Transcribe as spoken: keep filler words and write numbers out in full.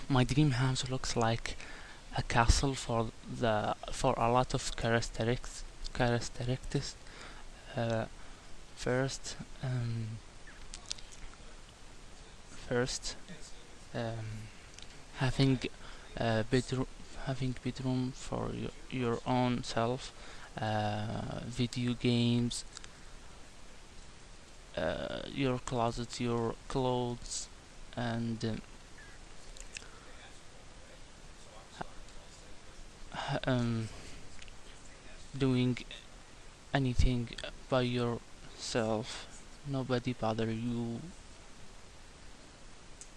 My dream house looks like a castle for the for a lot of characteristics characteristics. Uh, first, um, first, um, having a bedroom, having bedroom for your, your own self, uh, video games, uh, your closet, your clothes, and um, h- um, doing anything by yourself. Nobody bother you.